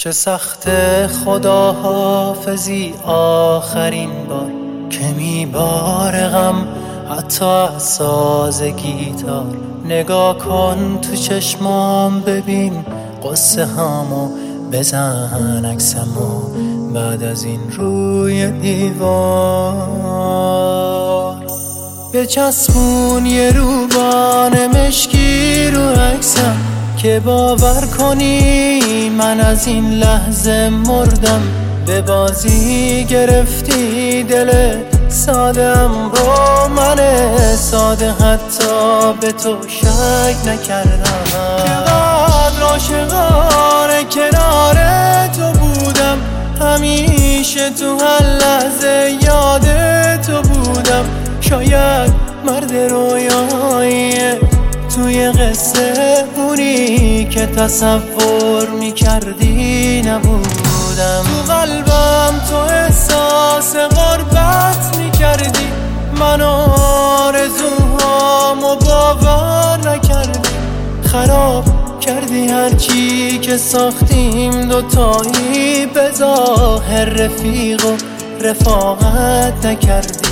چه سخت خداحافظی آخرین بار که میباره غم حتی از ساز گیتار. نگاه کن تو چشمام ببین قصه هامو، بزن عکسمو بعد از این روی دیوار. بچسبون یه روبان مشکی رو عکسم که باور کنی من از این لحظه مردم. به بازی گرفتی دل سادم رو، من ساده حتی به تو شک نکردم. چقدر عاشقانه کنار تو بودم، همیشه تو هر لحظه یاد تو بودم. شاید مرد رویایی توی قصه اونی که تصور میکردی نبودم. تو قلبم تو احساس غربت میکردی، من آرزوهامو باور نکردی. خراب کردی هرچی که ساختیم دوتایی، به ظاهر رفیق و رفاقت نکردی.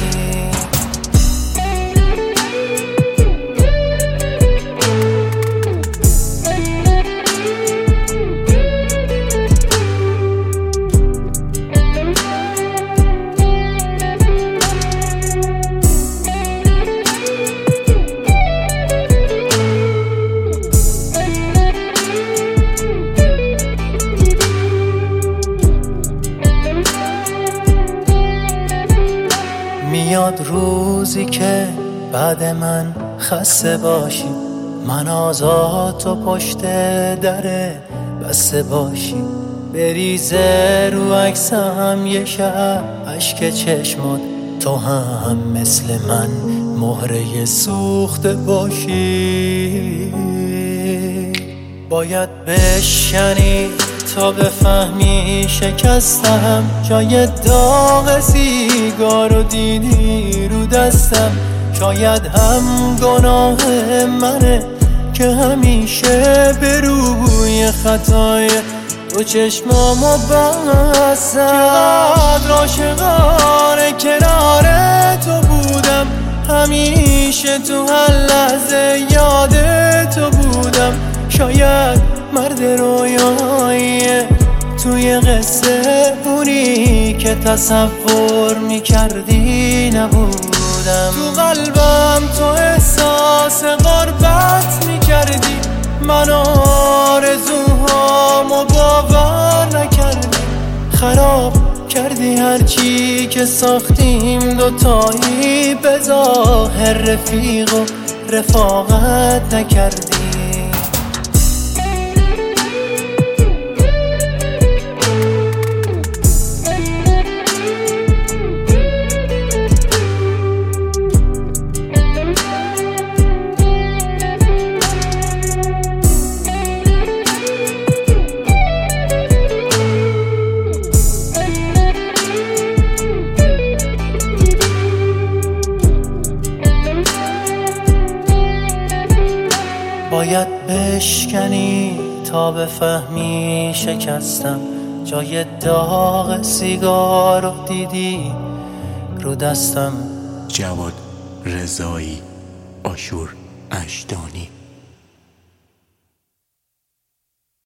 میاد روزی که بعد من خسته باشی، من آزاد تو پشت در بسته باشی. بریزه رو عکسم یه شب اشک چشمات، تو هم مثل من مهره سوخته باشی. باید بشکنی تا بفهمی شکستم، جای داغ سیگار رو دیدی رو دستم. شاید هم گناه منه که همیشه به روی خطای تو چشمامو بستم. چقدر عاشقانه کنار تو بودم، همیشه تو هر لحظه یاد تو بودم. شاید مرد رویایی توی قصه اونی که تصور میکردی نبودم. تو قلبم تو احساس غربت میکردی، من آرزوهامو باور نکردی. خراب کردی هرچی که ساختیم دوتایی، به ظاهر رفیق و رفاقت نکردی. باید بشکنی تا بفهمی شکستم، جای داغ سیگار رو دیدی رو دستم. جواد رضایی، آشور اشدانی.